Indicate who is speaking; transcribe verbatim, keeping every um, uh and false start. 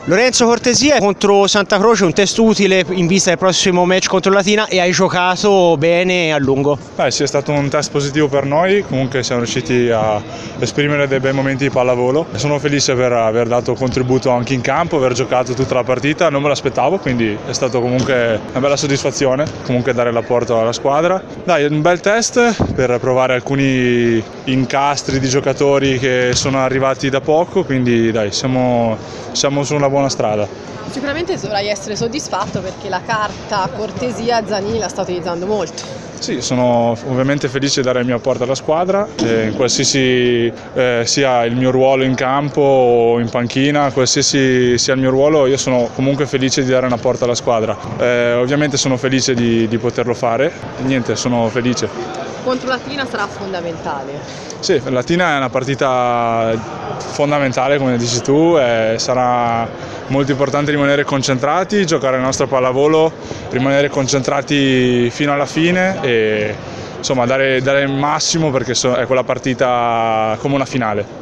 Speaker 1: Lorenzo Cortesia contro Santa Croce, un test utile in vista del prossimo match contro Latina, e hai giocato bene a lungo.
Speaker 2: Beh, sì, è stato un test positivo per noi, comunque siamo riusciti a esprimere dei bei momenti di pallavolo. Sono felice per aver dato contributo anche in campo, aver giocato tutta la partita, non me l'aspettavo, quindi è stato comunque una bella soddisfazione, comunque dare l'apporto alla squadra. Dai, è un bel test per provare alcuni incastri di giocatori che sono arrivati da poco, quindi dai, siamo, siamo su una buona strada.
Speaker 3: Sicuramente dovrai essere soddisfatto perché la carta Cortesia Zanini la sta utilizzando molto.
Speaker 2: Sì, sono ovviamente felice di dare il mio apporto alla squadra, eh, in qualsiasi eh, sia il mio ruolo in campo o in panchina, qualsiasi sia il mio ruolo, io sono comunque felice di dare un apporto alla squadra. Eh, ovviamente sono felice di, di poterlo fare, e niente, sono felice.
Speaker 3: Contro Latina sarà fondamentale.
Speaker 2: Sì, Latina è una partita fondamentale, come dici tu, e sarà molto importante rimanere concentrati, giocare il nostro pallavolo, rimanere concentrati fino alla fine e insomma dare, dare il massimo, perché è quella partita come una finale.